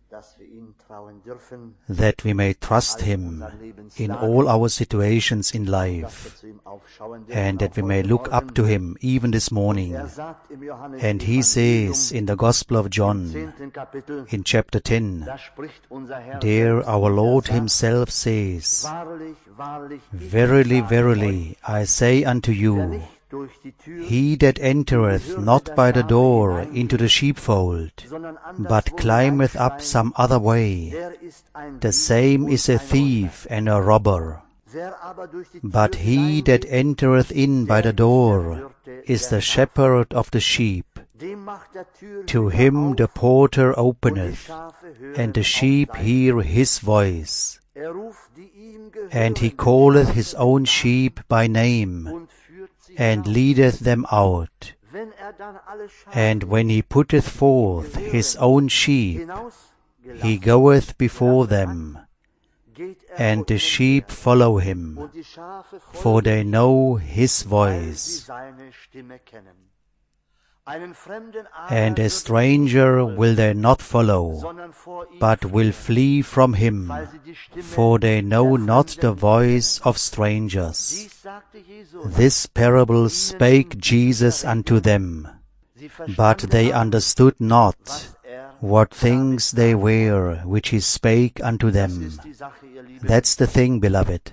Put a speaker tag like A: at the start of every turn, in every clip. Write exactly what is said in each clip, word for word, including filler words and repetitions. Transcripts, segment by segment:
A: that we may trust Him in all our situations in life, and that we may look up to Him even this morning. And He says in the Gospel of John, in chapter ten, there our Lord Himself says, "Verily, verily, I say unto you, he that entereth not by the door into the sheepfold, but climbeth up some other way, the same is a thief and a robber. But he that entereth in by the door is the shepherd of the sheep. To him the porter openeth, and the sheep hear his voice. And he calleth his own sheep by name, and leadeth them out. And when he putteth forth his own sheep, he goeth before them, and the sheep follow him, for they know his voice. And a stranger will they not follow, but will flee from him, for they know not the voice of strangers." This parable spake Jesus unto them, but they understood not what things they were which He spake unto them. That's the thing, beloved.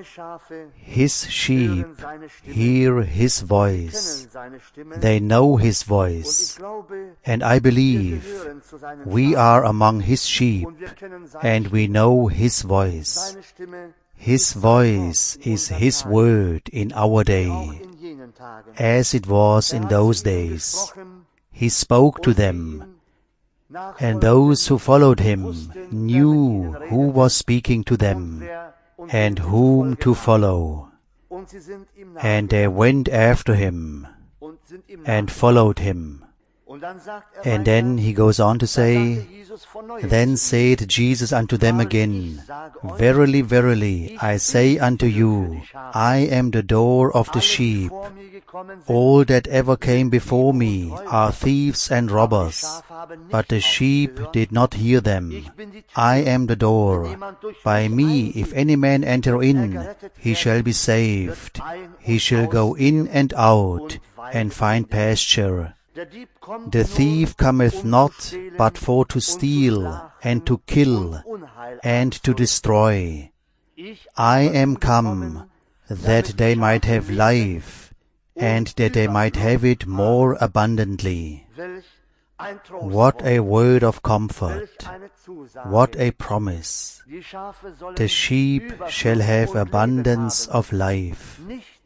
A: His sheep hear His voice. They know His voice. And I believe we are among His sheep, and we know His voice. His voice is His word in our day, as it was in those days. He spoke to them, and those who followed Him knew who was speaking to them and whom to follow. And they went after Him and followed Him. And then He goes on to say, "Then said Jesus unto them again, Verily, verily, I say unto you, I am the door of the sheep. All that ever came before me are thieves and robbers, but the sheep did not hear them. I am the door. By me, if any man enter in, he shall be saved. He shall go in and out, and find pasture. The thief cometh not, but for to steal, and to kill, and to destroy. I am come, that they might have life, and that they might have it more abundantly." What a word of comfort! What a promise! The sheep shall have abundance of life.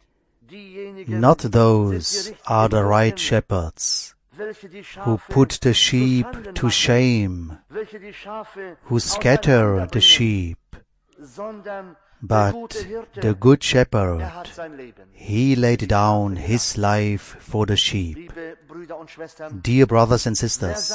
A: Not those are the right shepherds, who put the sheep to shame, who scatter the sheep, but the good shepherd, He laid down His life for the sheep. Dear brothers and sisters,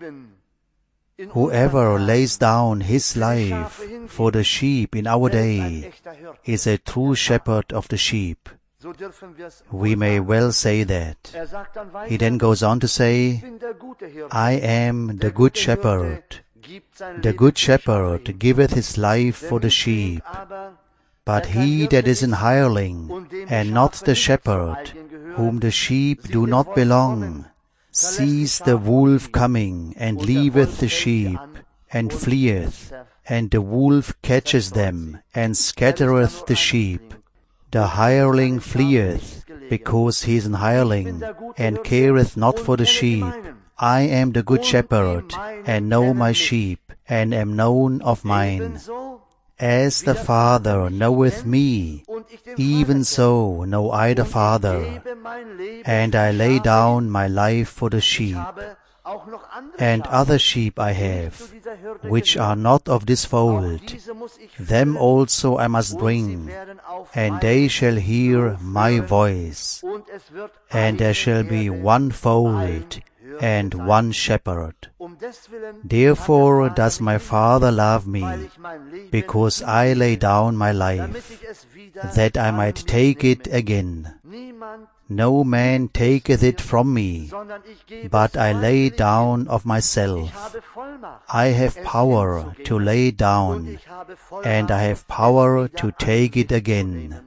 A: whoever lays down his life for the sheep in our day is a true shepherd of the sheep. We may well say that. He then goes on to say, "I am the good shepherd. The good shepherd giveth his life for the sheep. But he that is an hireling, and not the shepherd, whom the sheep do not belong, sees the wolf coming, and leaveth the sheep, and fleeth, and the wolf catches them, and scattereth the sheep. The hireling fleeth, because he is an hireling, and careth not for the sheep. I am the good shepherd, and know my sheep, and am known of mine. As the Father knoweth me, even so know I the Father, and I lay down my life for the sheep. And other sheep I have, which are not of this fold. Them also I must bring, and they shall hear my voice. And there shall be one fold, and one shepherd. Therefore does my Father love me, because I lay down my life, that I might take it again. No man taketh it from me, but I lay down of myself. I have power to lay down, and I have power to take it again.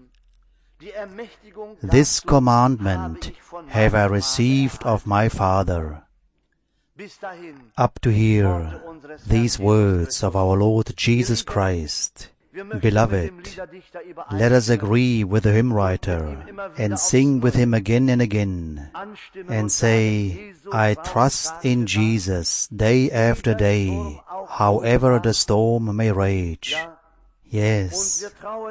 A: This commandment have I received of my Father. Up to here, these words of our Lord Jesus Christ. Beloved, let us agree with the hymn writer and sing with him again and again and say, I trust in Jesus day after day, however the storm may rage. Yes,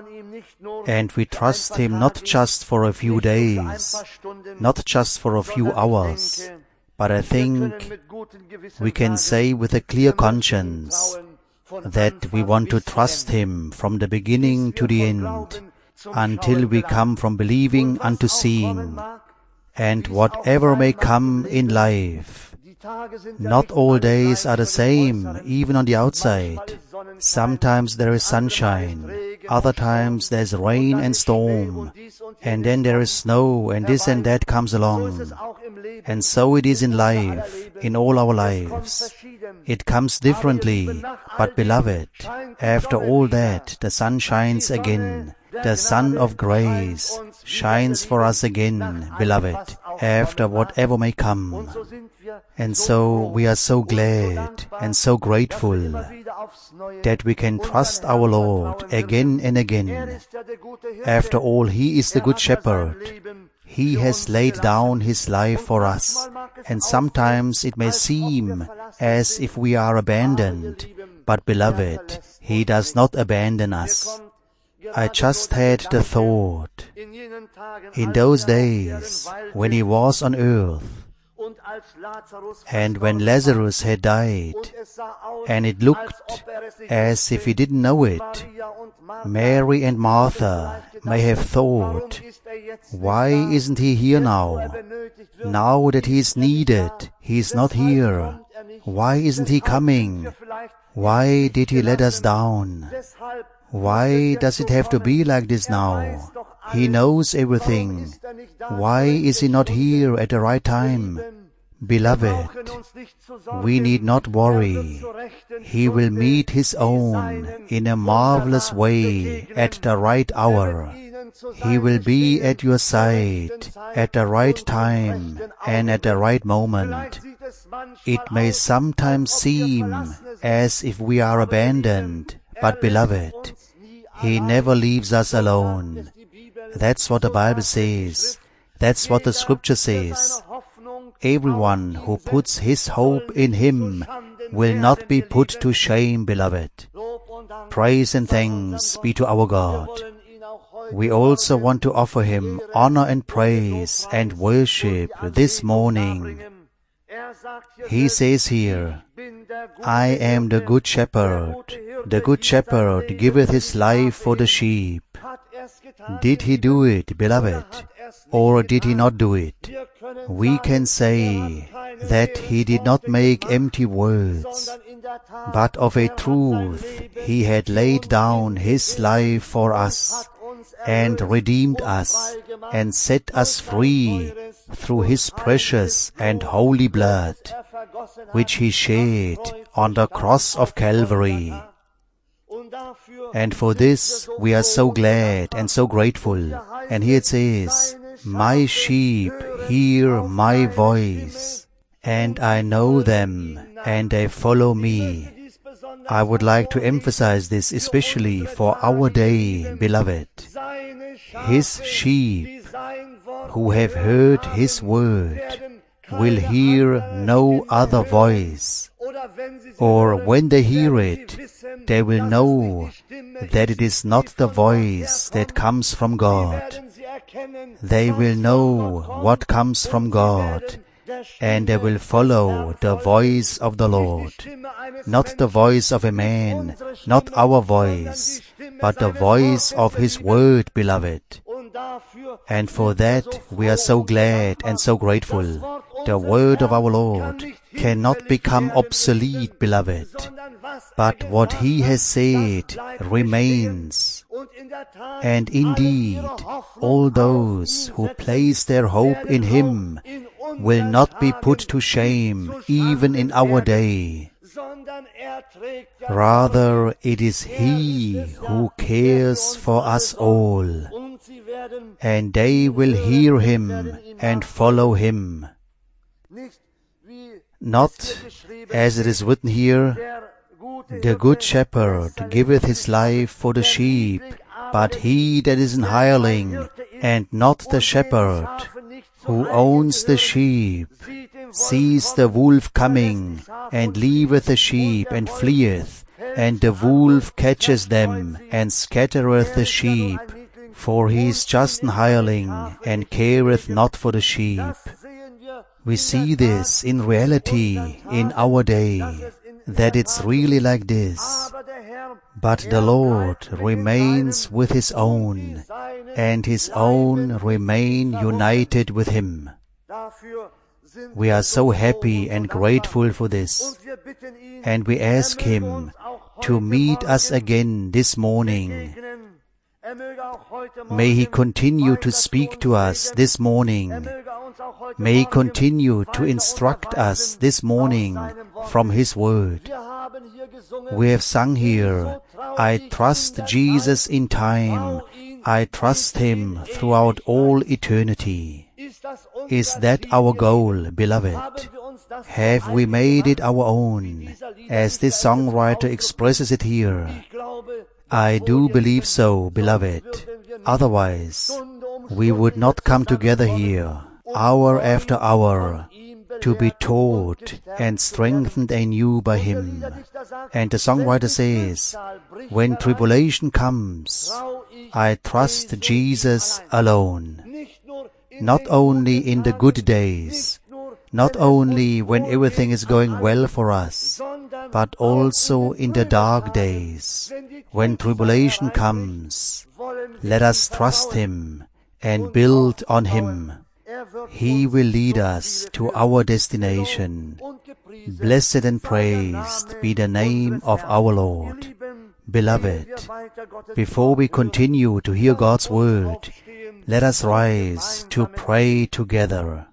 A: and we trust Him not just for a few days, not just for a few hours, but I think we can say with a clear conscience that we want to trust Him from the beginning to the end, until we come from believing unto seeing. And whatever may come in life, not all days are the same, even on the outside. Sometimes there is sunshine, other times there is rain and storm, and then there is snow, and this and that comes along. And so it is in life, in all our lives. It comes differently, but beloved, after all that, the sun shines again. The sun of grace shines for us again, beloved, after whatever may come. And so we are so glad and so grateful that we can trust our Lord again and again. After all, He is the Good Shepherd. He has laid down His life for us, and sometimes it may seem as if we are abandoned, but beloved, He does not abandon us. I just had the thought, in those days when He was on earth, and when Lazarus had died, and it looked as if he didn't know it, Mary and Martha may have thought, why isn't he here now? Now that he is needed, he is not here. Why isn't he coming? Why did he let us down? Why does it have to be like this now? He knows everything. Why is he not here at the right time? Beloved, we need not worry. He will meet His own in a marvelous way at the right hour. He will be at your side at the right time and at the right moment. It may sometimes seem as if we are abandoned, but beloved, He never leaves us alone. That's what the Bible says. That's what the Scripture says. Everyone who puts his hope in Him will not be put to shame, beloved. Praise and thanks be to our God. We also want to offer Him honor and praise and worship this morning. He says here, I am the Good Shepherd. The Good Shepherd giveth His life for the sheep. Did He do it, beloved, or did He not do it? We can say that He did not make empty words, but of a truth He had laid down His life for us, and redeemed us, and set us free through His precious and holy blood, which He shed on the cross of Calvary. And for this we are so glad and so grateful. And here it says, my sheep hear my voice, and I know them, and they follow me. I would like to emphasize this especially for our day, beloved. His sheep, who have heard His word, will hear no other voice. Or when they hear it, they will know that it is not the voice that comes from God. They will know what comes from God, and they will follow the voice of the Lord. Not the voice of a man, not our voice, but the voice of His word, beloved. And for that we are so glad and so grateful. The word of our Lord cannot become obsolete, beloved, but what He has said remains, And indeed, all those who place their hope in Him will not be put to shame even in our day. Rather, it is He who cares for us all, and they will hear Him and follow Him. Not, as it is written here, the good shepherd giveth his life for the sheep, but he that is an hireling, and not the shepherd, who owns the sheep, sees the wolf coming, and leaveth the sheep, and fleeth, and the wolf catches them, and scattereth the sheep. For he is just an hireling, and careth not for the sheep. We see this in reality in our day, that it's really like this. But the Lord remains with His own, and His own remain united with Him. We are so happy and grateful for this, and we ask Him to meet us again this morning. May He continue to speak to us this morning. May He continue to instruct us this morning from His Word. We have sung here, I trust Jesus in time, I trust Him throughout all eternity. Is that our goal, beloved? Have we made it our own, as this songwriter expresses it here? I do believe so, beloved. Otherwise, we would not come together here, hour after hour, to be taught and strengthened anew by Him. And the songwriter says, when tribulation comes, I trust Jesus alone. Not only in the good days, not only when everything is going well for us, but also in the dark days, when tribulation comes. Let us trust Him and build on Him. He will lead us to our destination. Blessed and praised be the name of our Lord. Beloved, before we continue to hear God's Word, let us rise to pray together.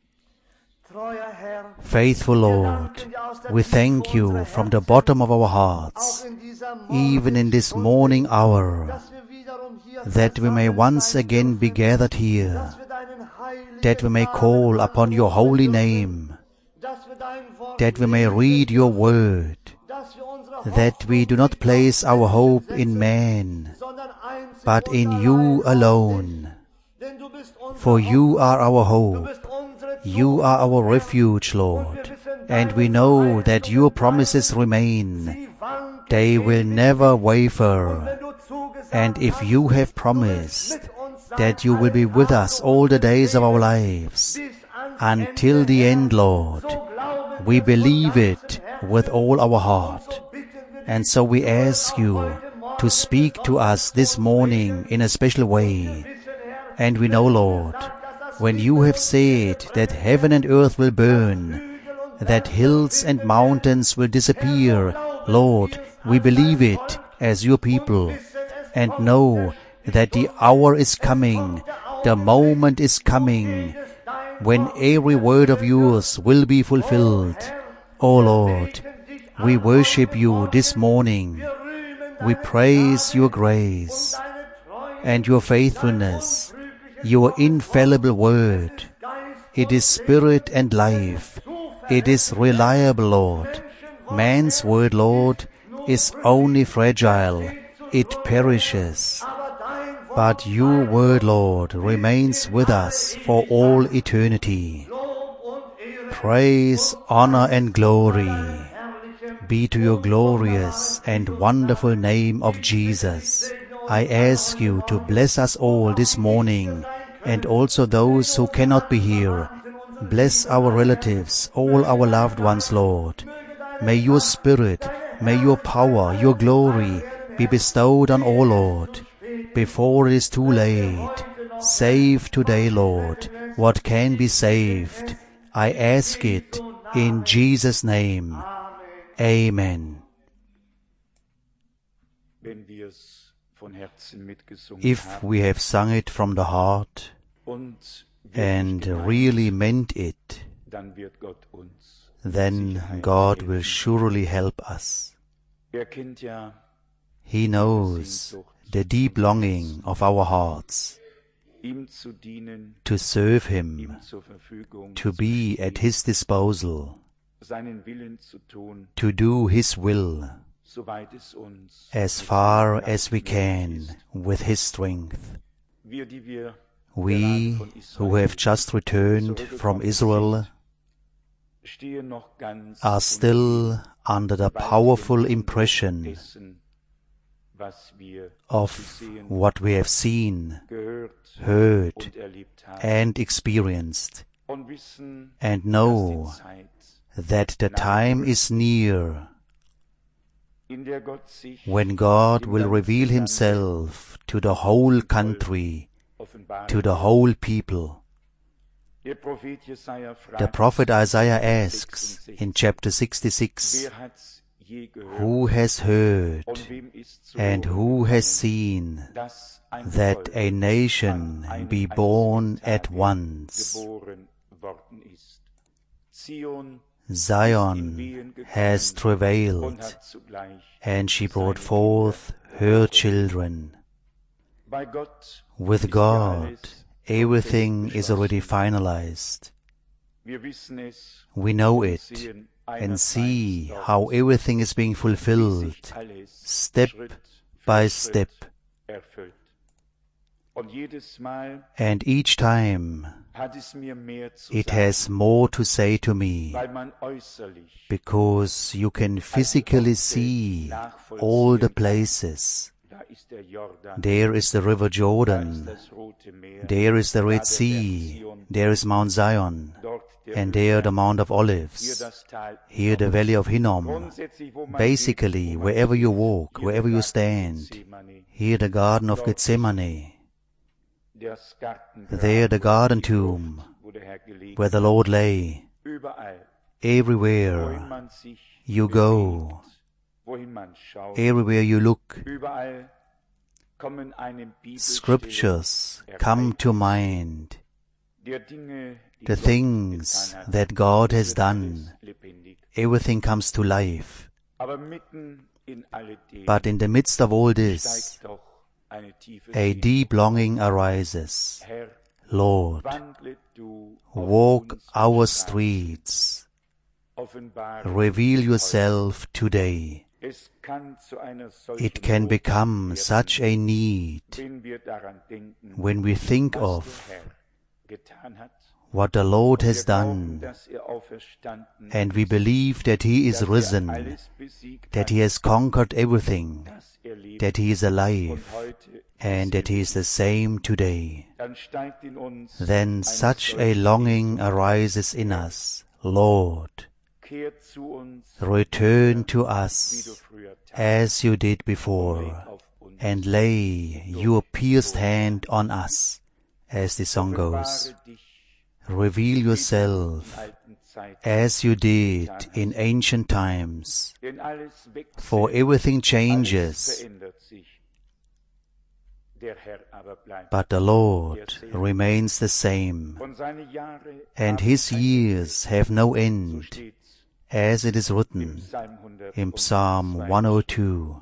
A: Faithful Lord, we thank You from the bottom of our hearts, even in this morning hour, that we may once again be gathered here, that we may call upon Your holy name, that we may read Your word, that we do not place our hope in man, but in You alone. For You are our hope, You are our refuge, Lord, and we know that Your promises remain. They will never waver. And if You have promised that You will be with us all the days of our lives, until the end, Lord, we believe it with all our heart. And so we ask You to speak to us this morning in a special way. And we know, Lord, when You have said that heaven and earth will burn, that hills and mountains will disappear, Lord, we believe it as Your people, and know that the hour is coming, the moment is coming, when every word of Yours will be fulfilled. O Lord, we worship You this morning. We praise Your grace and Your faithfulness, Your infallible word. It is spirit and life. It is reliable, Lord. Man's word, Lord, is only fragile. It perishes. But Your word, Lord, remains with us for all eternity. Praise, honor, and glory be to Your glorious and wonderful name of Jesus. I ask You to bless us all this morning, and also those who cannot be here. Bless our relatives, all our loved ones, Lord. May Your Spirit, may Your power, Your glory be bestowed on all, Lord. Before it is too late, save today, Lord, what can be saved. I ask it in Jesus' name. Amen. if we have sung it from the heart and really meant it, then God will surely help us. He knows the deep longing of our hearts to serve Him, to be at His disposal, to do His will as far as we can with His strength. We who have just returned from Israel are still under the powerful impression of what we have seen, heard, and experienced, and know that the time is near when God will reveal Himself to the whole country, to the whole people. The prophet Isaiah asks in chapter sixty-six, "Who has heard and who has seen that a nation be born at once? Zion has travailed, and she brought forth her children." With God, everything is already finalized. We know it and see how everything is being fulfilled, step by step. And each time it has more to say to me, because you can physically see all the places. There is the river Jordan, there is the Red Sea, there is Mount Zion, and there the Mount of Olives, here the Valley of Hinnom. Basically, wherever you walk, wherever you stand, here the Garden of Gethsemane, there the garden tomb where the Lord lay. Everywhere you go, everywhere you look, scriptures come to mind, the things that God has done. Everything comes to life. But in the midst of all this, a deep longing arises. Lord, walk our streets. Reveal yourself today. It can become such a need when we think of what the Lord has done, and we believe that He is risen, that He has conquered everything, that He is alive, and that He is the same today. Then such a longing arises in us. Lord, return to us as you did before, and lay your pierced hand on us, as the song goes. Reveal yourself as you did in ancient times, for everything changes, but the Lord remains the same, and His years have no end, as it is written in Psalm one oh two.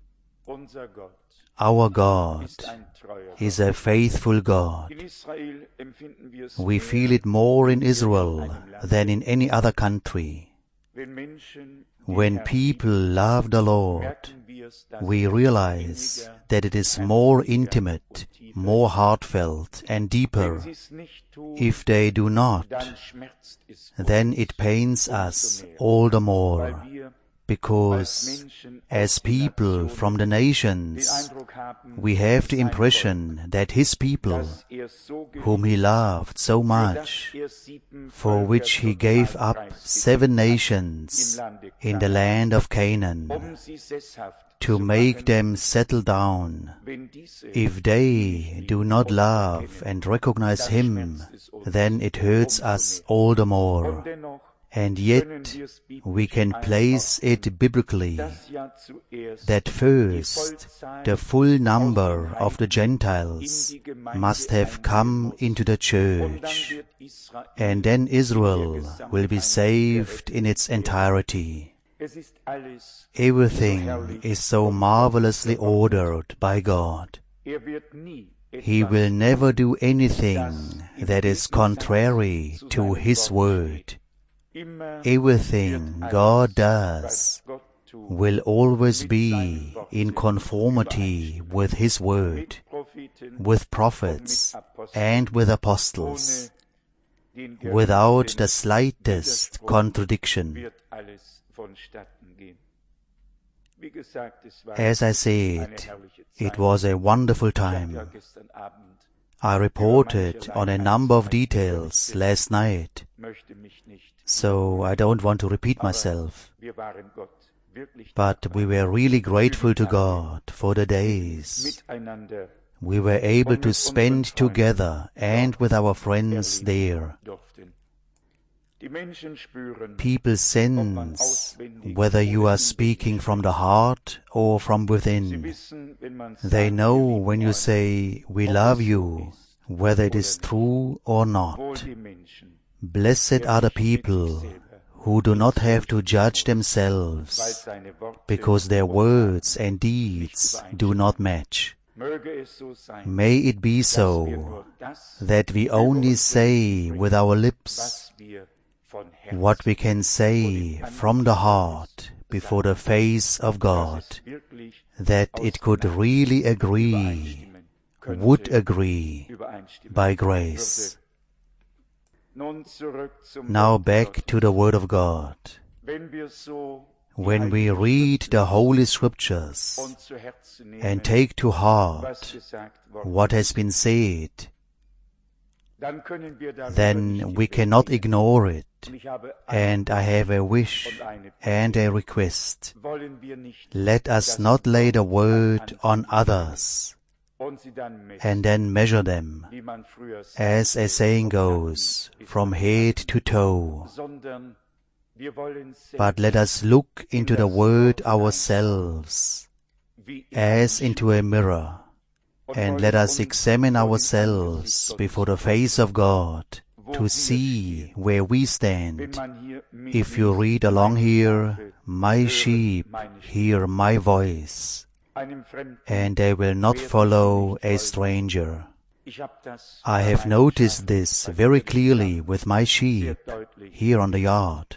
A: Our God is a faithful God. We feel it more in Israel than in any other country. When people love the Lord, we realize that it is more intimate, more heartfelt and deeper. If they do not, then it pains us all the more, because as people from the nations, we have the impression that His people, whom He loved so much, for which He gave up seven nations in the land of Canaan, to make them settle down, if they do not love and recognize Him, then it hurts us all the more. And yet we can place it biblically that first the full number of the Gentiles must have come into the church, and then Israel will be saved in its entirety. Everything is so marvelously ordered by God. He will never do anything that is contrary to His word. Everything God does will always be in conformity with His word, with prophets and with apostles, without the slightest contradiction. As I said, it was a wonderful time. I reported on a number of details last night, so I don't want to repeat myself. But we were really grateful to God for the days we were able to spend together and with our friends there. People sense whether you are speaking from the heart or from within. They know when you say, "We love you," whether it is true or not. Blessed are the people who do not have to judge themselves, because their words and deeds do not match. May it be so that we only say with our lips what we can say from the heart before the face of God, that it could really agree, would agree by grace. Now back to the Word of God. When we read the Holy Scriptures and take to heart what has been said, then we cannot ignore it. And I have a wish and a request. Let us not lay the word on others and then measure them, as a saying goes, from head to toe. But let us look into the word ourselves, as into a mirror, and let us examine ourselves before the face of God, to see where we stand. If you read along here, "My sheep hear my voice, and they will not follow a stranger." I have noticed this very clearly with my sheep here on the yard.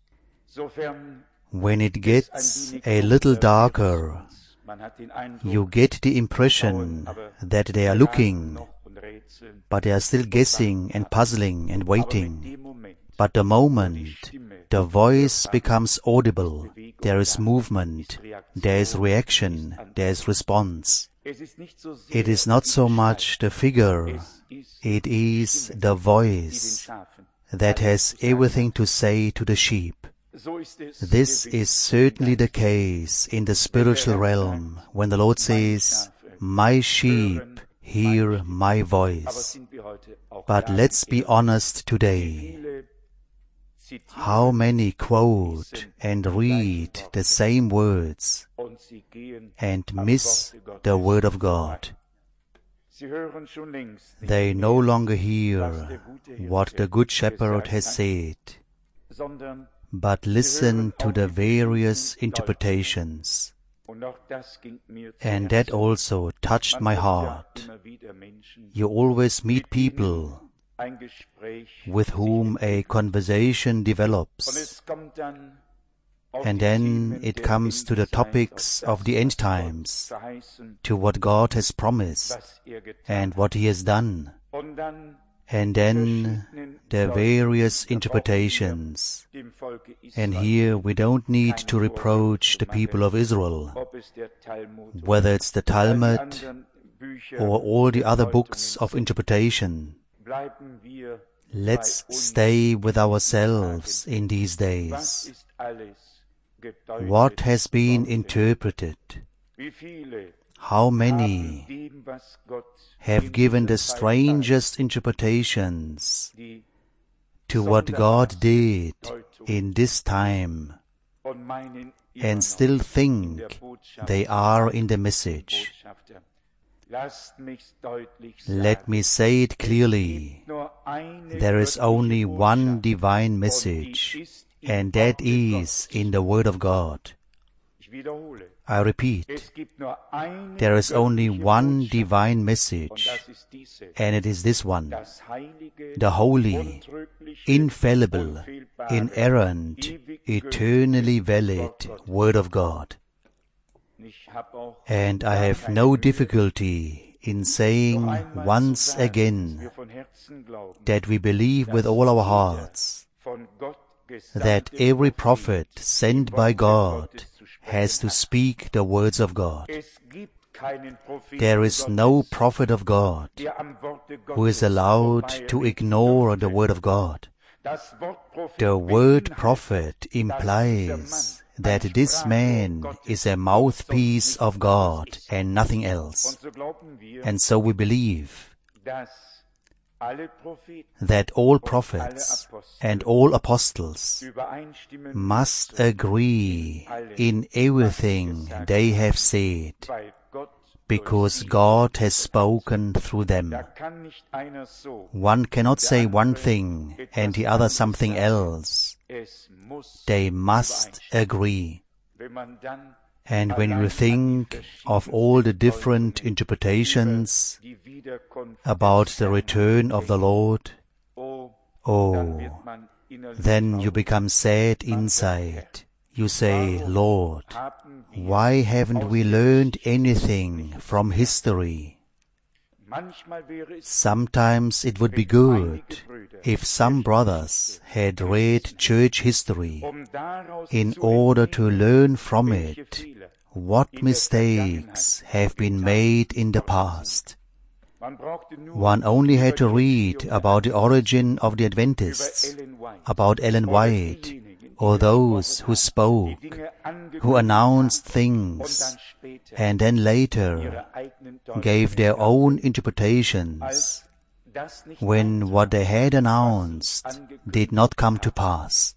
A: When it gets a little darker, you get the impression that they are looking, but they are still guessing and puzzling and waiting. But the moment the voice becomes audible, there is movement, there is reaction, there is response. It is not so much the figure, it is the voice that has everything to say to the sheep. This is certainly the case in the spiritual realm, when the Lord says, "My sheep hear my voice." But let's be honest today. How many quote and read the same words and miss the Word of God? They no longer hear what the Good Shepherd has said, but listen to the various interpretations. And that also touched my heart. You always meet people with whom a conversation develops, and then it comes to the topics of the end times, to what God has promised and what He has done, and then the various interpretations. And here we don't need to reproach the people of Israel, whether it's the Talmud or all the other books of interpretation. Let's stay with ourselves in these days. What has been interpreted? How many have given the strangest interpretations to what God did in this time and still think they are in the message. Let me say it clearly. There is only one divine message, and that is in the Word of God. I repeat, there is only one divine message, and it is this one, the holy, infallible, inerrant, eternally valid Word of God. And I have no difficulty in saying once again that we believe with all our hearts that every prophet sent by God has to speak the words of God. There is no prophet of God who is allowed to ignore the Word of God. The word prophet implies that this man is a mouthpiece of God and nothing else. And so we believe that all prophets and all apostles must agree in everything they have said, because God has spoken through them. One cannot say one thing and the other something else. They must agree. And when you think of all the different interpretations about the return of the Lord, oh, then you become sad inside. You say, Lord, why haven't we learned anything from history? Sometimes it would be good if some brothers had read church history in order to learn from it what mistakes have been made in the past. One only had to read about the origin of the Adventists, about Ellen White, or those who spoke, who announced things, and then later gave their own interpretations when what they had announced did not come to pass.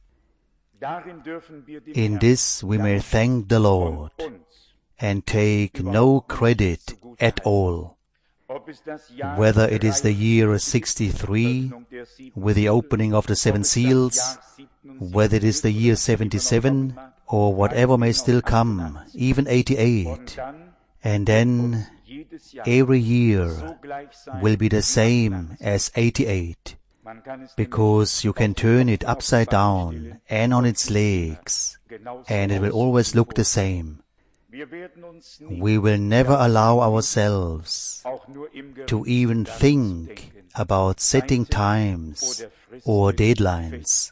A: In this we may thank the Lord and take no credit at all. Whether it is the year sixty-three, with the opening of the seven seals, whether it is the year seventy-seven, or whatever may still come, even eighty-eight, and then every year will be the same as eighty-eight, because you can turn it upside down and on its legs, and it will always look the same. We will never allow ourselves to even think about setting times or deadlines.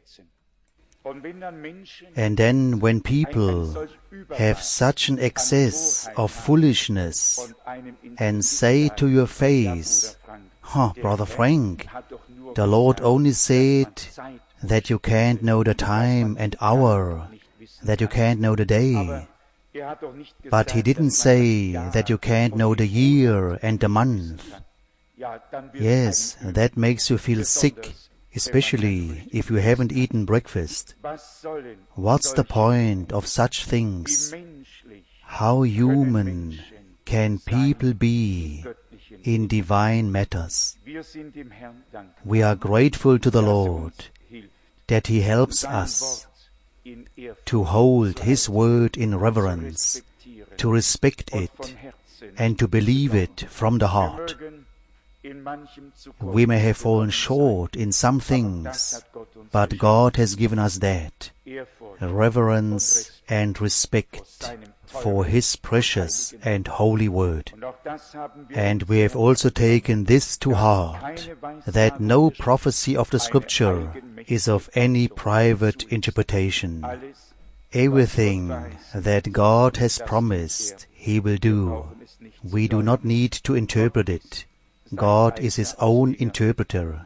A: And then when people have such an excess of foolishness and say to your face, "Huh, Brother Frank, the Lord only said that you can't know the time and hour, that you can't know the day. But He didn't say that you can't know the year and the month." Yes, that makes you feel sick, especially if you haven't eaten breakfast. What's the point of such things? How human can people be in divine matters? We are grateful to the Lord that He helps us to hold His word in reverence, to respect it, and to believe it from the heart. We may have fallen short in some things, but God has given us that, reverence and respect for His precious and holy word. And we have also taken this to heart, that no prophecy of the Scripture is of any private interpretation. Everything that God has promised, He will do. We do not need to interpret it. God is His own interpreter.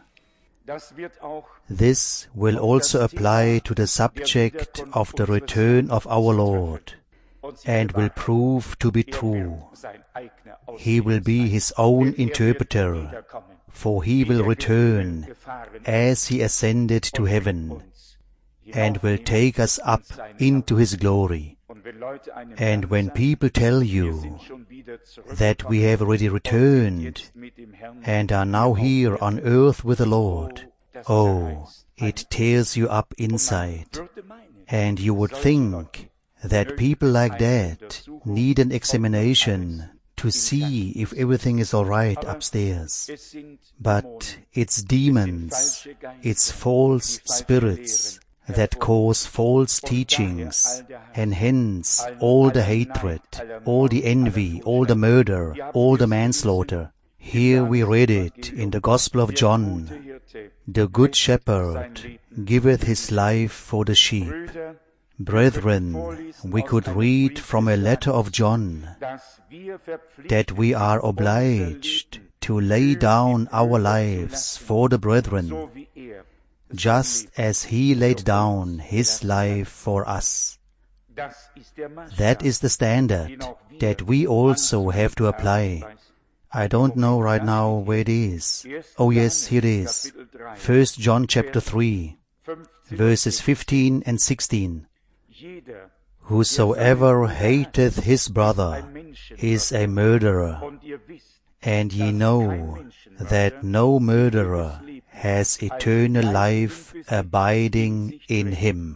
A: This will also apply to the subject of the return of our Lord, and will prove to be true. He will be His own interpreter, for He will return as He ascended to heaven. and will take us up into His glory. And when people tell you that we have already returned and are now here on earth with the Lord, oh, it tears you up inside. And you would think that people like that need an examination to see if everything is all right upstairs. But it's demons, it's false spirits that cause false teachings, and hence all the hatred, all the envy, all the murder, all the manslaughter. Here we read it in the Gospel of John. The Good Shepherd giveth his life for the sheep. Brethren, we could read from a letter of John that we are obliged to lay down our lives for the brethren, just as He laid down His life for us. That is the standard that we also have to apply. I don't know right now where it is. Oh yes, here it is. First John chapter three, verses fifteen and sixteen. Whosoever hateth his brother is a murderer, and ye know that no murderer has eternal life abiding in him.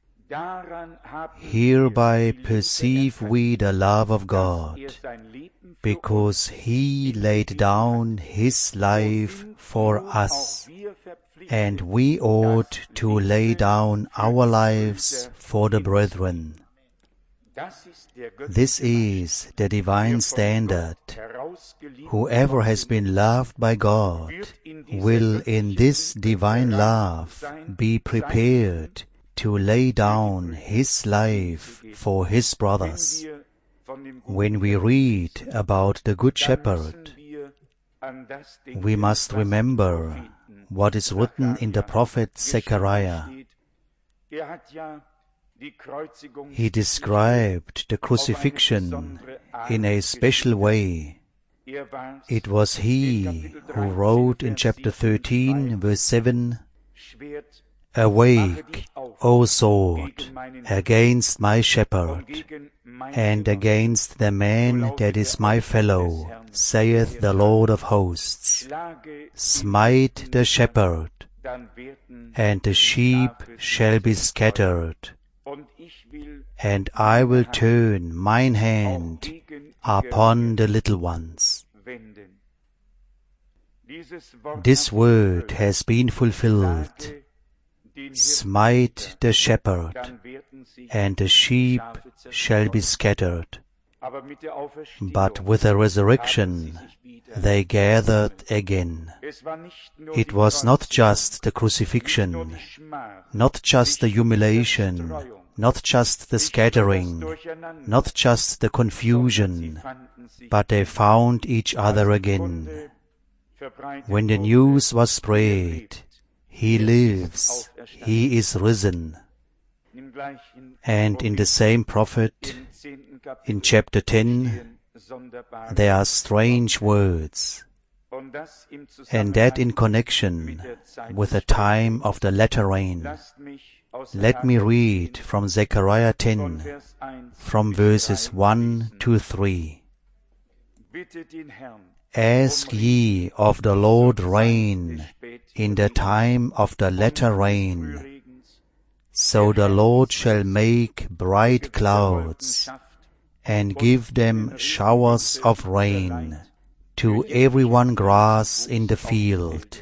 A: Hereby perceive we the love of God, because He laid down His life for us, and we ought to lay down our lives for the brethren. This is the divine standard. Whoever has been loved by God will in this divine love be prepared to lay down his life for his brothers. When we read about the Good Shepherd, we must remember what is written in the prophet Zechariah. He described the crucifixion in a special way. It was he who wrote in chapter thirteen, verse seven, Awake, O sword, against my shepherd, and against the man that is my fellow, saith the Lord of hosts. Smite the shepherd, and the sheep shall be scattered, and I will turn mine hand upon the little ones. This word has been fulfilled. Smite the shepherd, and the sheep shall be scattered. But with the resurrection they gathered again. It was not just the crucifixion, not just the humiliation, not just the scattering, not just the confusion, but they found each other again. When the news was spread, He lives, He is risen. And in the same prophet, in chapter ten, there are strange words, and that in connection with the time of the latter rain. Let me read from Zechariah ten, from verses one to three. Ask ye of the Lord rain in the time of the latter rain. So the Lord shall make bright clouds, and give them showers of rain, to every one grass in the field.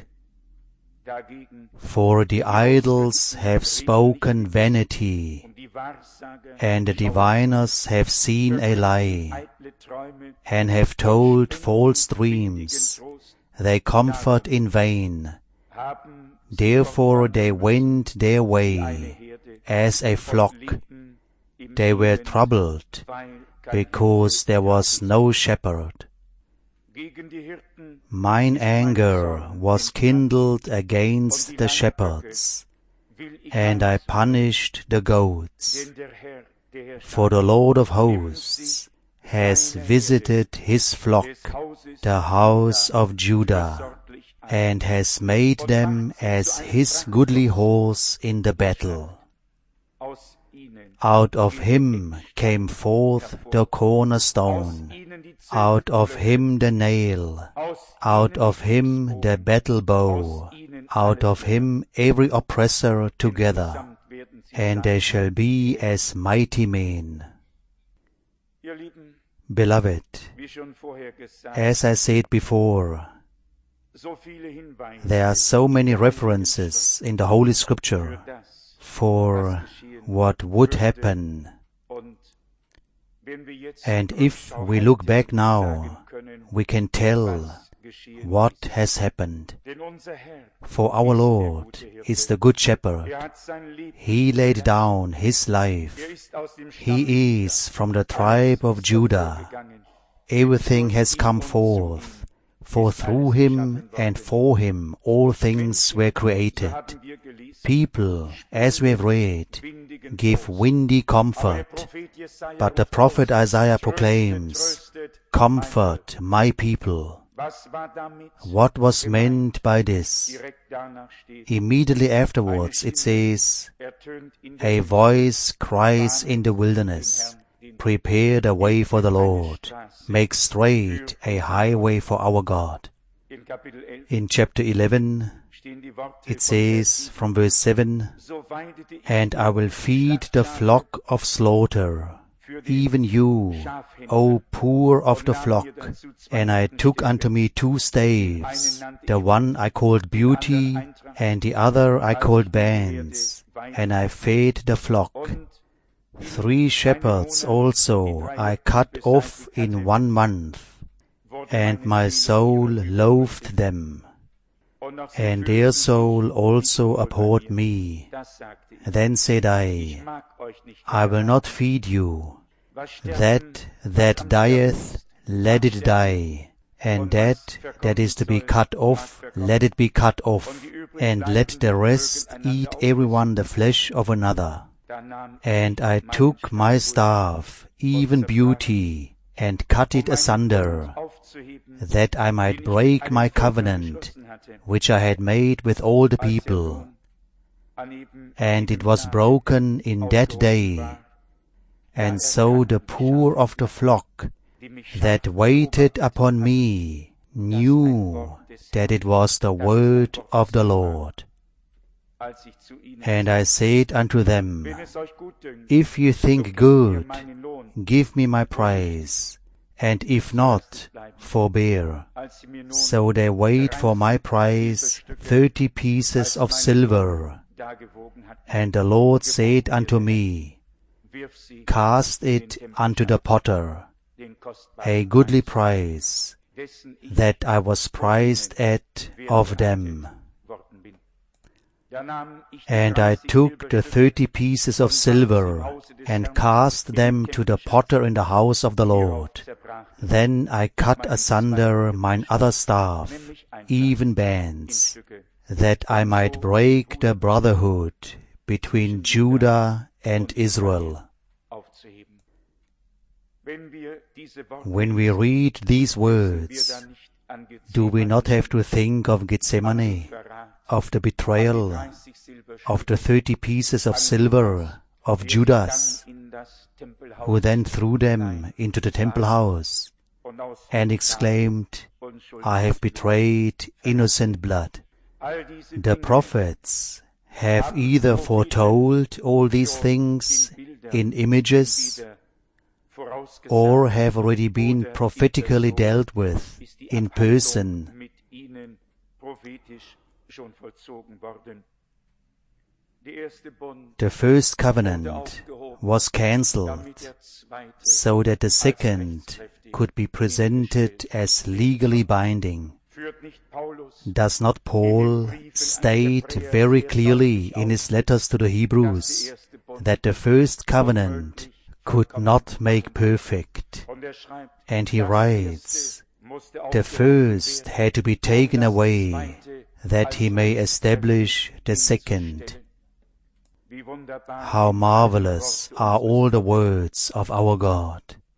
A: For the idols have spoken vanity, and the diviners have seen a lie, and have told false dreams. They comfort in vain. Therefore they went their way as a flock. They were troubled, because there was no shepherd. Mine anger was kindled against the shepherds, and I punished the goats. For the Lord of hosts has visited his flock, the house of Judah, and has made them as his goodly horse in the battle. Out of him came forth the cornerstone, out of him the nail, out of him the battle bow, out of him every oppressor together, and they shall be as mighty men. Beloved, as I said before, there are so many references in the Holy Scripture for what would happen. And if we look back now, we can tell what has happened. For our Lord is the Good Shepherd. He laid down His life. He is from the tribe of Judah. Everything has come forth, for through Him and for Him all things were created. People, as we have read, give windy comfort, but the prophet Isaiah proclaims, "Comfort my people." What was meant by this? Immediately afterwards it says, "A voice cries in the wilderness, prepare the way for the Lord, make straight a highway for our God." In chapter eleven, it says from verse seven, "And I will feed the flock of slaughter, even you, O poor of the flock. And I took unto me two staves, the one I called Beauty, and the other I called Bands, and I fed the flock. Three shepherds also I cut off in one month, and my soul loathed them, and their soul also abhorred me. Then said I, I will not feed you. That that dieth, let it die, and that that is to be cut off, let it be cut off, and let the rest eat every one the flesh of another. And I took my staff, even Beauty, and cut it asunder, that I might break my covenant, which I had made with all the people. And it was broken in that day. And so the poor of the flock that waited upon me knew that it was the word of the Lord. And I said unto them, If you think good, give me my price, and if not, forbear. So they weighed for my price thirty pieces of silver. And the Lord said unto me, Cast it unto the potter, a goodly price, that I was prized at of them. And I took the thirty pieces of silver, and cast them to the potter in the house of the Lord. Then I cut asunder mine other staff, even Bands, that I might break the brotherhood between Judah and Israel. When we read these words, do we not have to think of Gethsemane, of the betrayal, of the thirty pieces of silver of Judas, who then threw them into the temple house and exclaimed, I have betrayed innocent blood? The prophets have either foretold all these things in images, or have already been prophetically dealt with in person. The first covenant was cancelled, so that the second could be presented as legally binding. Does not Paul state very clearly in his letters to the Hebrews that the first covenant could not make perfect? And he writes, the first had to be taken away, that he may establish the second. How marvelous are all the words of our God!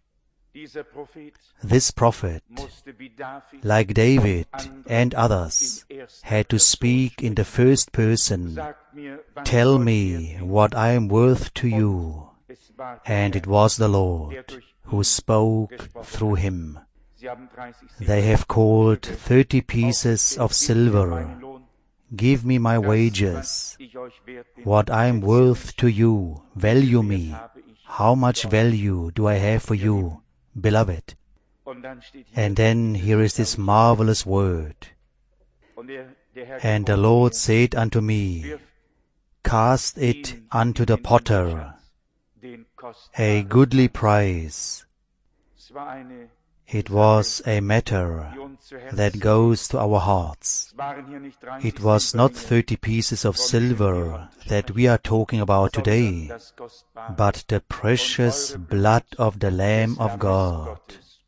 A: This prophet, like David and others, had to speak in the first person. Tell me what I am worth to you, and it was the Lord who spoke through him. They have called thirty pieces of silver. Give me my wages. What I am worth to you, value me. How much value do I have for you, beloved? And then here is this marvelous word. And the Lord said unto me, cast it unto the potter, a goodly prize. It was a matter that goes to our hearts. It was not thirty pieces of silver that we are talking about today, but the precious blood of the Lamb of God,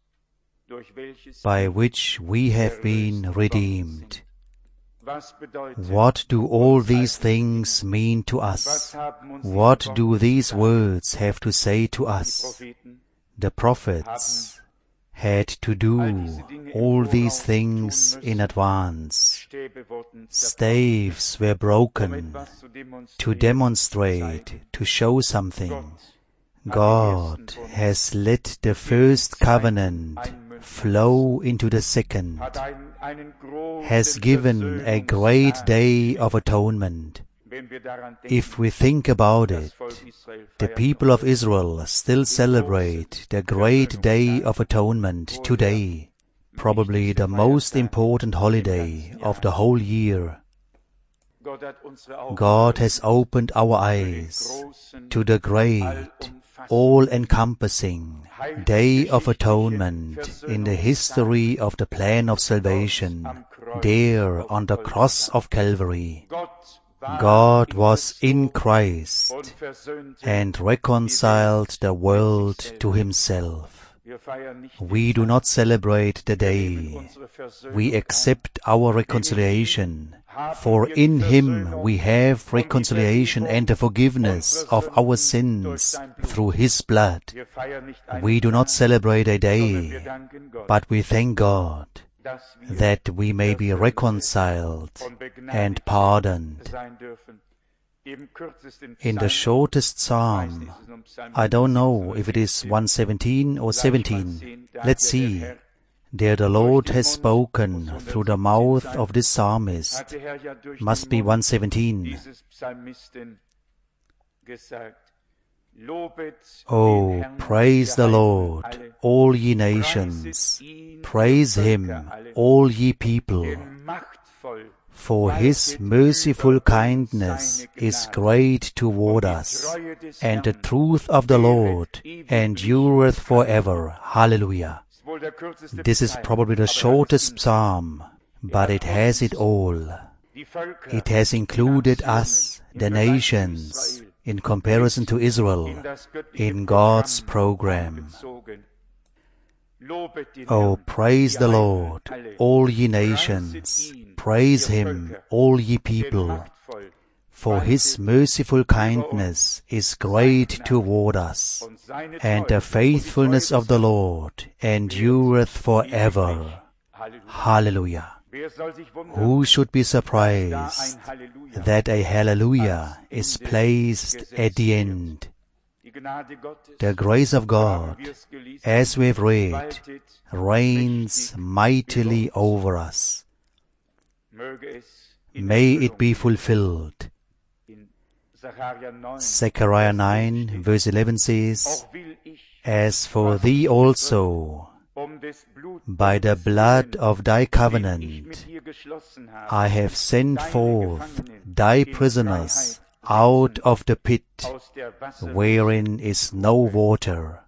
A: by which we have been redeemed. What do all these things mean to us? What do these words have to say to us? The prophets had to do all these things in advance. Staves were broken to demonstrate, to show something. God has let the first covenant flow into the second, has given a great day of atonement. If we think about it, the people of Israel still celebrate the great day of atonement today, probably the most important holiday of the whole year. God has opened our eyes to the great, all-encompassing Day of Atonement in the history of the plan of salvation, there on the cross of Calvary. God was in Christ and reconciled the world to himself. We do not celebrate the day. We accept our reconciliation, for in him we have reconciliation and the forgiveness of our sins through his blood. We do not celebrate a day, but we thank God that we may be reconciled and pardoned. In the shortest psalm, I don't know if it is one seventeen or seventeen, let's see. There the Lord has spoken through the mouth of this psalmist. Must be one seventeen. Oh, praise the Lord, all ye nations. Praise him, all ye people. For his merciful kindness is great toward us, and the truth of the Lord endureth forever. Hallelujah. This is probably the shortest psalm, but it has it all. It has included us, the nations, in comparison to Israel, in God's program. Oh, praise the Lord, all ye nations. Praise him, all ye people. For his merciful kindness is great toward us, and the faithfulness of the Lord endureth forever. Hallelujah. Who should be surprised that a hallelujah is placed at the end? The grace of God, as we have read, reigns mightily over us. May it be fulfilled. Zechariah nine, verse eleven says, As for thee also, by the blood of thy covenant, I have sent forth thy prisoners out of the pit, wherein is no water.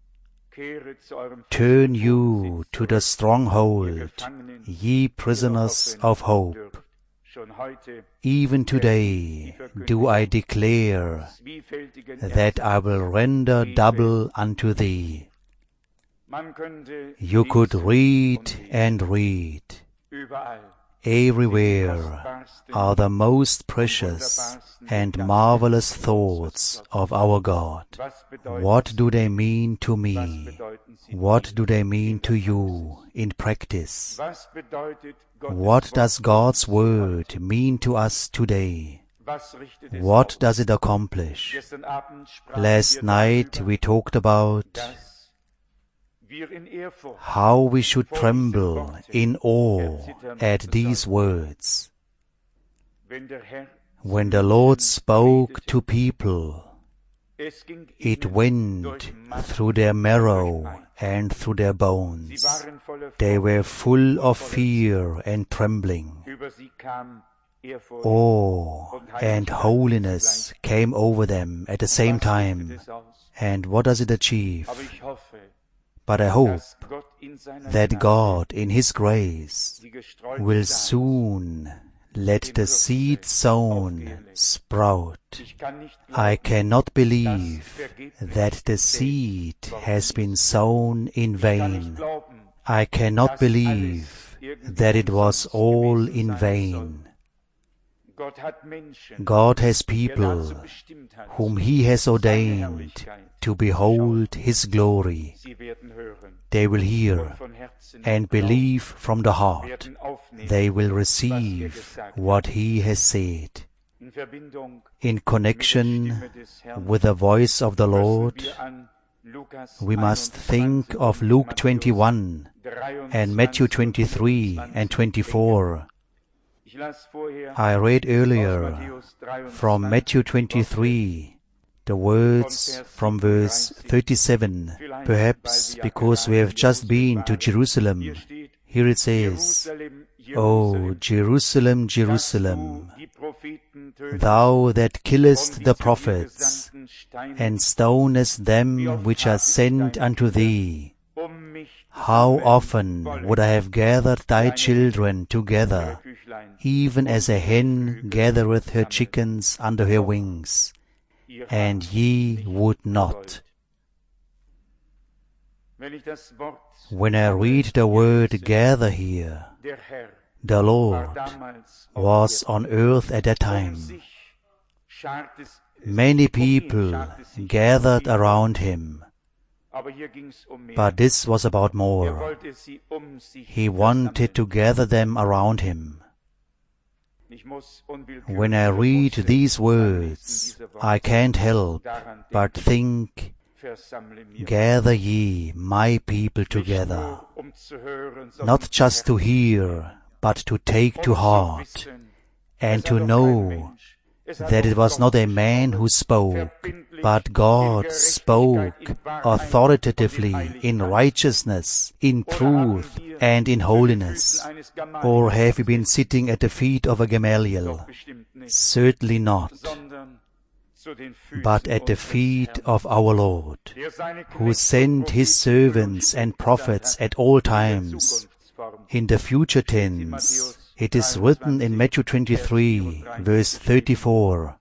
A: Turn you to the stronghold, ye prisoners of hope. Even today do I declare that I will render double unto thee. You could read and read. Everywhere are the most precious and marvelous thoughts of our God. What do they mean to me? What do they mean to you in practice? What does God's Word mean to us today? What does it accomplish? Last night we talked about how we should tremble in awe at these words. When the Lord spoke to people, it went through their marrow and through their bones. They were full of fear and trembling. Awe and holiness came over them at the same time. And what does it achieve? But I hope that God, in His grace, will soon let the seed sown sprout. I cannot believe that the seed has been sown in vain. I cannot believe that it was all in vain. God has people whom He has ordained to behold His glory. They will hear and believe from the heart. They will receive what He has said. In connection with the voice of the Lord, we must think of Luke twenty-one and Matthew twenty-three and twenty-four. I read earlier from Matthew twenty-three the words from verse thirty-seven, perhaps because we have just been to Jerusalem. Here it says, O Jerusalem, Jerusalem, thou that killest the prophets, and stonest them which are sent unto thee, how often would I have gathered thy children together, even as a hen gathereth her chickens under her wings, and ye would not. When I read the word gather here, the Lord was on earth at that time. Many people gathered around Him, but this was about more. He wanted to gather them around Him. When I read these words, I can't help but think, gather ye my people together, not just to hear, but to take to heart, and to know that it was not a man who spoke, but God spoke authoritatively in righteousness, in truth, and in holiness. Or have we been sitting at the feet of a Gamaliel? Certainly not, but at the feet of our Lord, who sent His servants and prophets at all times. In the future tense, it is written in Matthew twenty-three, verse thirty-four,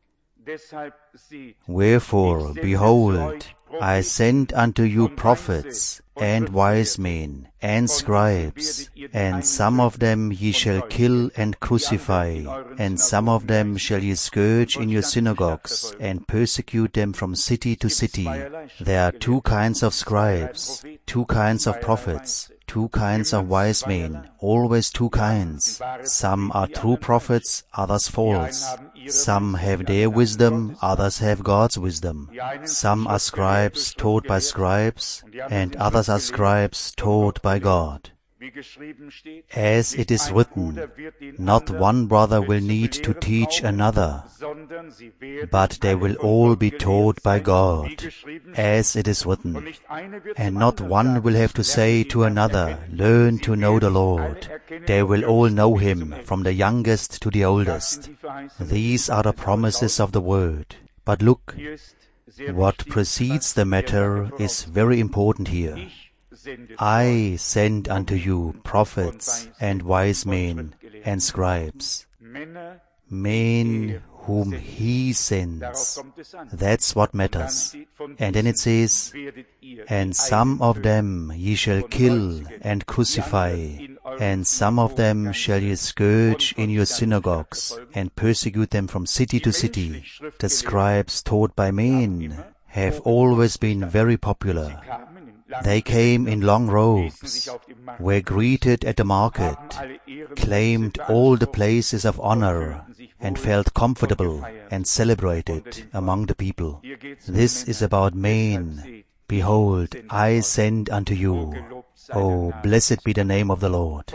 A: Wherefore, behold, I send unto you prophets and wise men and scribes, and some of them ye shall kill and crucify, and some of them shall ye scourge in your synagogues, and persecute them from city to city. There are two kinds of scribes, two kinds of prophets, two kinds of wise men, always two kinds. Some are true prophets, others false. Some have their wisdom, others have God's wisdom. Some are scribes taught by scribes, and others are scribes taught by God. As it is written, not one brother will need to teach another, but they will all be taught by God, as it is written. And not one will have to say to another, learn to know the Lord. They will all know Him, from the youngest to the oldest. These are the promises of the Word. But look, what precedes the matter is very important here. I send unto you prophets and wise men and scribes, men whom He sends. That's what matters. And then it says, and some of them ye shall kill and crucify, and some of them shall ye scourge in your synagogues, and persecute them from city to city. The scribes taught by men have always been very popular. They came in long robes, were greeted at the market, claimed all the places of honor, and felt comfortable and celebrated among the people. This is about men. Behold, I send unto you. Oh, blessed be the name of the Lord.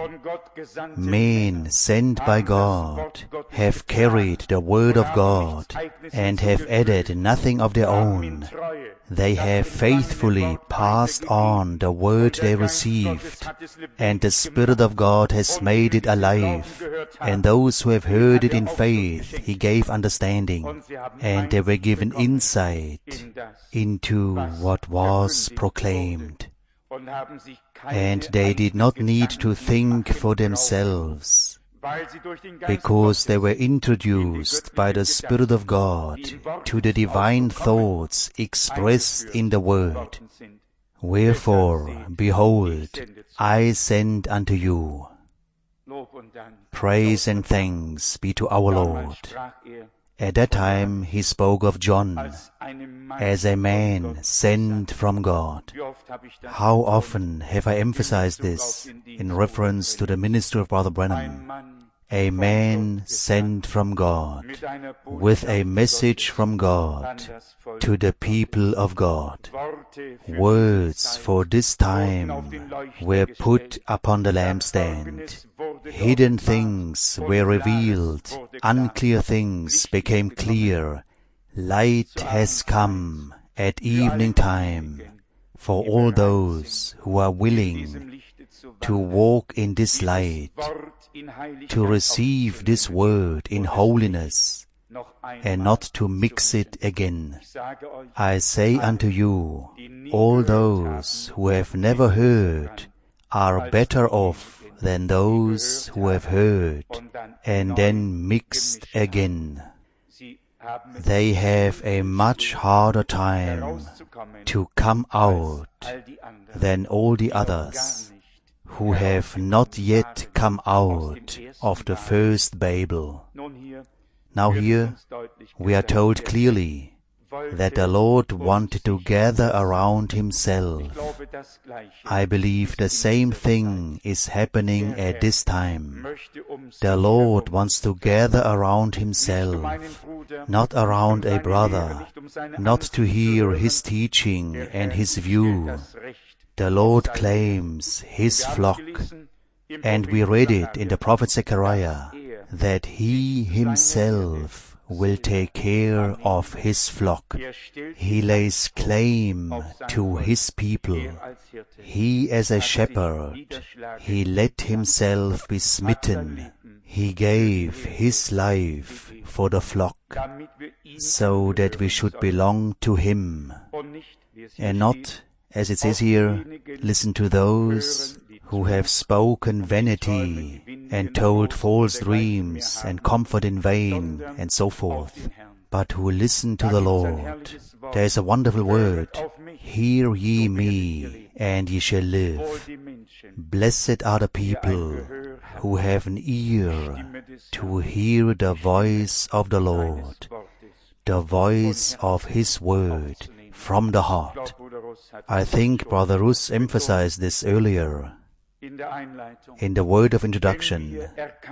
A: Men sent by God have carried the word of God and have added nothing of their own. They have faithfully passed on the word they received, and the Spirit of God has made it alive. And those who have heard it in faith, He gave understanding, and they were given insight into what was proclaimed. And they did not need to think for themselves, because they were introduced by the Spirit of God to the divine thoughts expressed in the Word. Wherefore, behold, I send unto you. Praise and thanks be to our Lord. At that time he spoke of John as a man sent from God. How often have I emphasized this in reference to the ministry of Brother Branham? A man sent from God, with a message from God to the people of God. Words for this time were put upon the lampstand. Hidden things were revealed, unclear things became clear. Light has come at evening time for all those who are willing to walk in this light, to receive this word in holiness, and not to mix it again. I say unto you, all those who have never heard are better off than those who have heard and then mixed again. They have a much harder time to come out than all the others who have not yet come out of the first Babel. Now here we are told clearly that the Lord wanted to gather around Himself. I believe the same thing is happening at this time. The Lord wants to gather around Himself, not around a brother, not to hear his teaching and his view. The Lord claims His flock, and we read it in the prophet Zechariah, that He Himself will take care of His flock. He lays claim to His people. He as a shepherd, He let Himself be smitten. He gave His life for the flock, so that we should belong to Him, and not, as it says here, listen to those who have spoken vanity and told false dreams and comfort in vain and so forth, but who listen to the Lord. There is a wonderful word, hear ye me, and ye shall live. Blessed are the people who have an ear to hear the voice of the Lord, the voice of His word from the heart. I think Brother Russ emphasized this earlier in the word of introduction.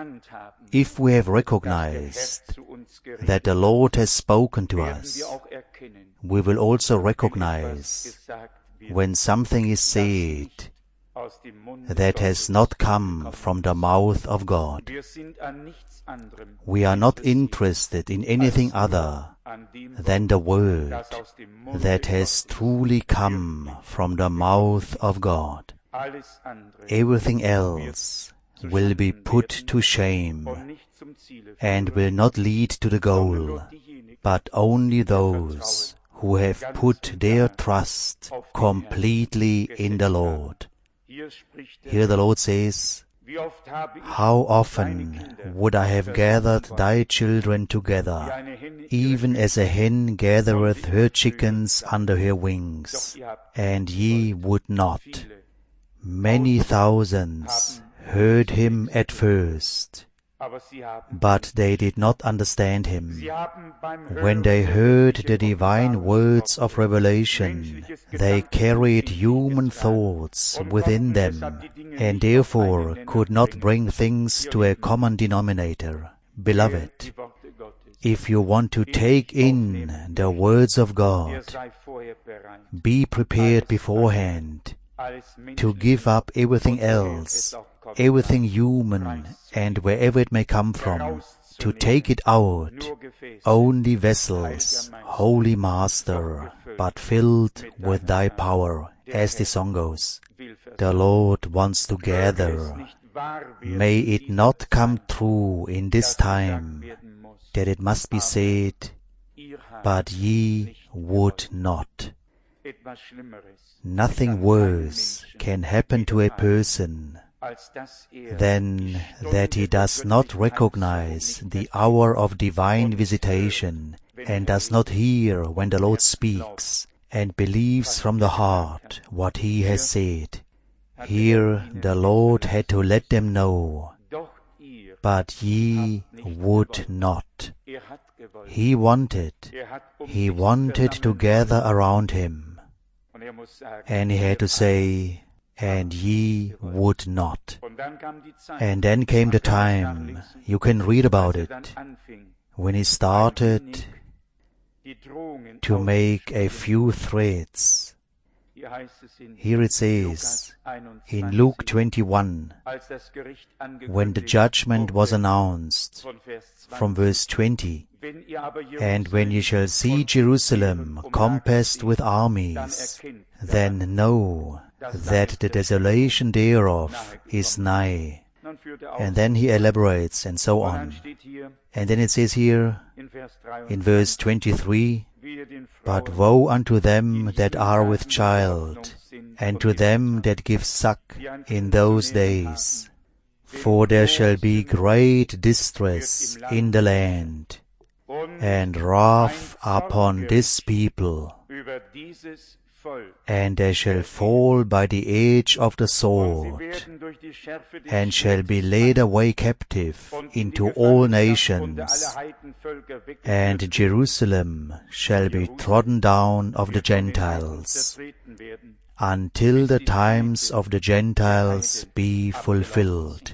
A: If we have recognized that the Lord has spoken to us, we will also recognize when something is said that has not come from the mouth of God. We are not interested in anything other than the word that has truly come from the mouth of God. Everything else will be put to shame and will not lead to the goal, but only those who have put their trust completely in the Lord. Here the Lord says, how often would I have gathered thy children together, even as a hen gathereth her chickens under her wings, and ye would not. Many thousands heard him at first, but they did not understand him. When they heard the divine words of revelation, they carried human thoughts within them, and therefore could not bring things to a common denominator. Beloved, If you want to take in the words of God, be prepared beforehand to give up everything else, everything human, and wherever it may come from, to take it out, only vessels, Holy Master, but filled with Thy power, as the song goes. The Lord wants to gather. May it not come true in this time that it must be said, but ye would not. Nothing worse can happen to a person than that he does not recognize the hour of divine visitation and does not hear when the Lord speaks and believes from the heart what He has said. Here the Lord had to let them know, but ye would not. He wanted, He wanted to gather around Him, and He had to say, and ye would not. And then came the time, you can read about it, when He started to make a few threats. Here it says, in Luke twenty-one, when the judgment was announced, from verse twenty, and when ye shall see Jerusalem compassed with armies, then know that the desolation thereof is nigh. And then he elaborates and so on. And then it says here, in verse twenty-three, but woe unto them that are with child, and to them that give suck in those days. For there shall be great distress in the land, and wrath upon this people, and they shall fall by the edge of the sword, and shall be led away captive into all nations, and Jerusalem shall be trodden down of the Gentiles, until the times of the Gentiles be fulfilled.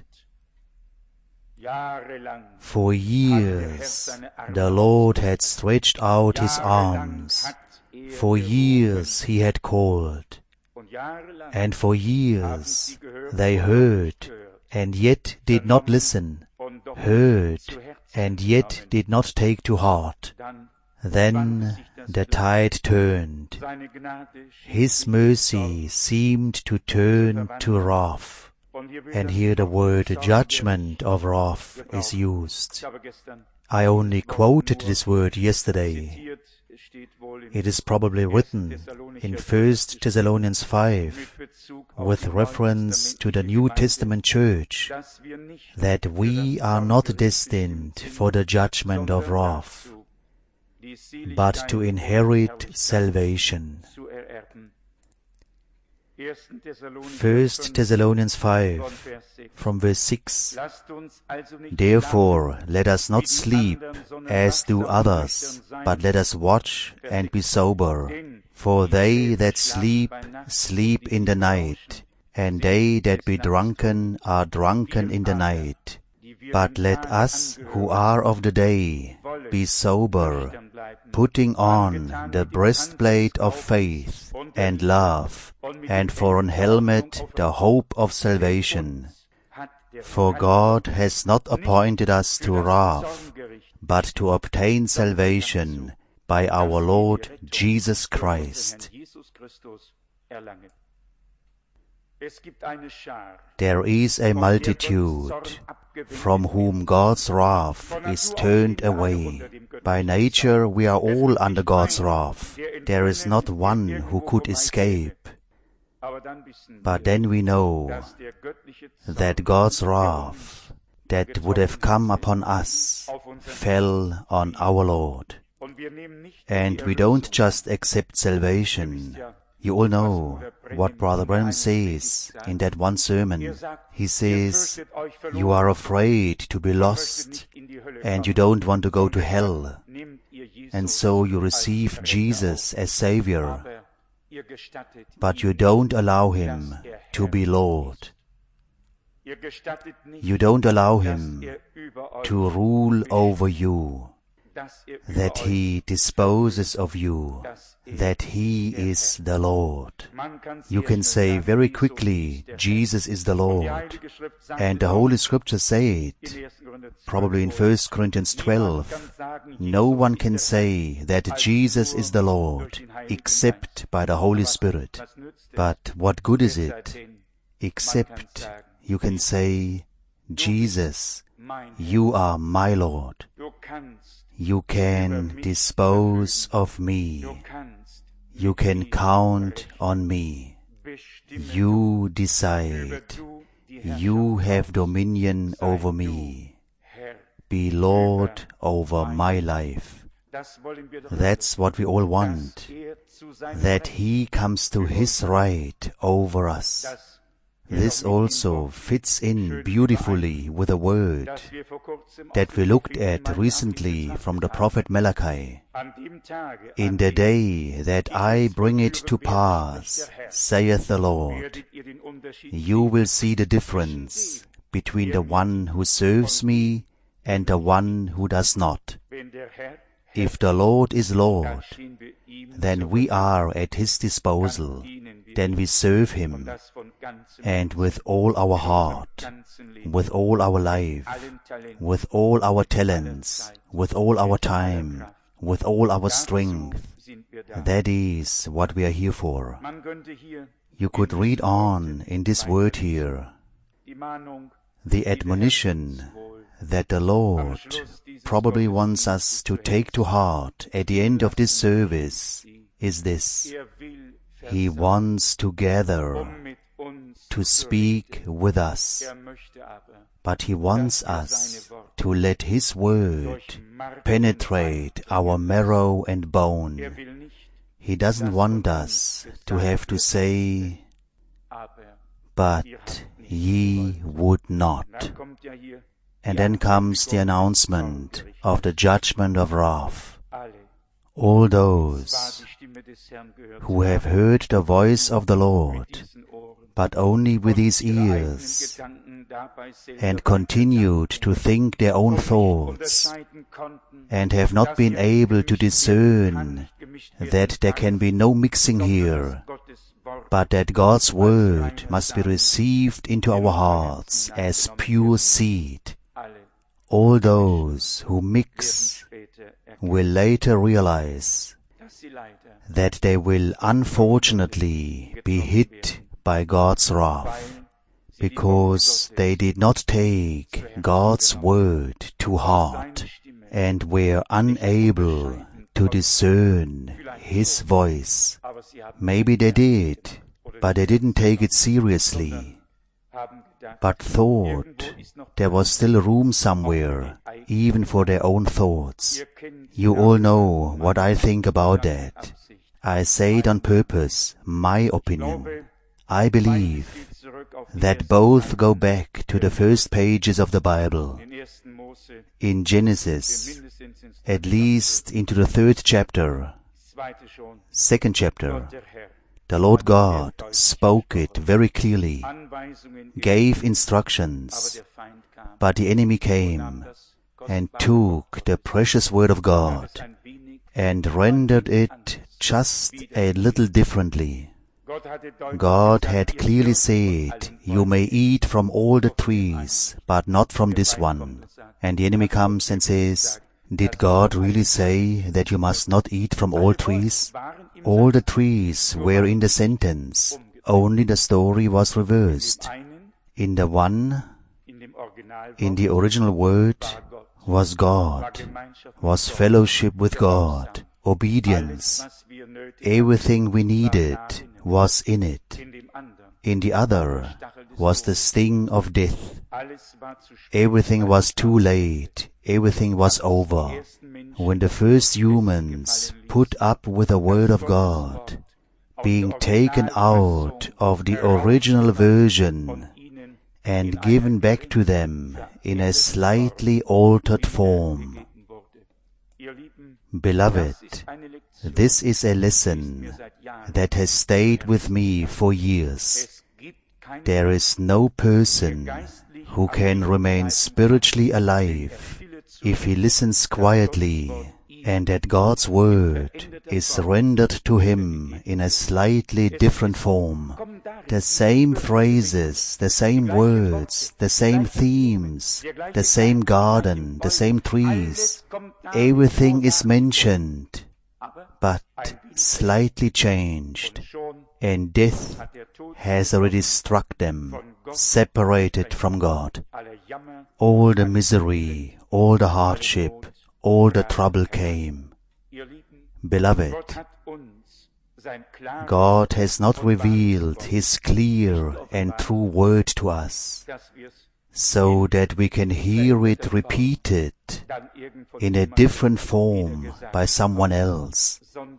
A: For years the Lord had stretched out His arms, for years He had called, and for years they heard, and yet did not listen, heard, and yet did not take to heart. Then the tide turned. His mercy seemed to turn to wrath. And here the word judgment of wrath is used. I only quoted this word yesterday. It is probably written in First Thessalonians five, with reference to the New Testament church, that we are not destined for the judgment of wrath, but to inherit salvation. First Thessalonians five, from verse six, therefore let us not sleep, as do others, but let us watch and be sober. For they that sleep, sleep in the night, and they that be drunken are drunken in the night. But let us who are of the day be sober, putting on the breastplate of faith and love, and for an helmet the hope of salvation. For God has not appointed us to wrath, but to obtain salvation by our Lord Jesus Christ. There is a multitude from whom God's wrath is turned away. By nature we are all under God's wrath. There is not one who could escape. But then we know that God's wrath that would have come upon us fell on our Lord. And we don't just accept salvation. You all know what Brother Branham says in that one sermon. He says, you are afraid to be lost, and you don't want to go to hell, and so you receive Jesus as Savior, but you don't allow Him to be Lord. You don't allow Him to rule over you. that He disposes of you, that He is the Lord. You can say very quickly, Jesus is the Lord, and the Holy Scriptures say it, probably in First Corinthians twelve. No one can say that Jesus is the Lord except by the Holy Spirit. But what good is it, except you can say, Jesus, you are my Lord. You can dispose of me. You can count on me. You decide. You have dominion over me. Be Lord over my life. That's what we all want, that He comes to His right over us. This also fits in beautifully with a word that we looked at recently from the prophet Malachi. In the day that I bring it to pass, saith the Lord, you will see the difference between the one who serves me and the one who does not. If the Lord is Lord, then we are at His disposal, then we serve Him, and with all our heart, with all our life, with all our talents, with all our time, with all our strength. That is what we are here for. You could read on in this word here, the admonition that the Lord probably wants us to take to heart at the end of this service is this. He wants to gather, to speak with us, but He wants us to let His word penetrate our marrow and bone. He doesn't want us to have to say, but ye would not. And then comes the announcement of the judgment of wrath. All those who have heard the voice of the Lord, but only with these ears, and continued to think their own thoughts, and have not been able to discern that there can be no mixing here, but that God's word must be received into our hearts as pure seed. All those who mix will later realize that they will unfortunately be hit by God's wrath, because they did not take God's word to heart and were unable to discern His voice. Maybe they did, but they didn't take it seriously, but thought there was still room somewhere, even for their own thoughts. You all know what I think about that. I say it on purpose, my opinion. I believe that both go back to the first pages of the Bible. In Genesis, at least into the third chapter, second chapter, the Lord God spoke it very clearly, gave instructions, but the enemy came and took the precious word of God and rendered it just a little differently. God had clearly said, you may eat from all the trees, but not from this one. And the enemy comes and says, did God really say that you must not eat from all trees? All the trees were in the sentence, only the story was reversed. In the one, in the original word, was God, was fellowship with God, obedience. Everything we needed was in it. In the other was the sting of death. Everything was too late. Everything was over. When the first humans put up with the Word of God, being taken out of the original version and given back to them in a slightly altered form. Beloved, this is a lesson that has stayed with me for years. There is no person who can remain spiritually alive if he listens quietly, and that God's word is rendered to him in a slightly different form, the same phrases, the same words, the same themes, the same garden, the same trees, everything is mentioned, but slightly changed, and death has already struck them, separated from God. All the misery, all the hardship, all the trouble came. Beloved, God has not revealed His clear and true word to us, so that we can hear it repeated in a different form by someone else,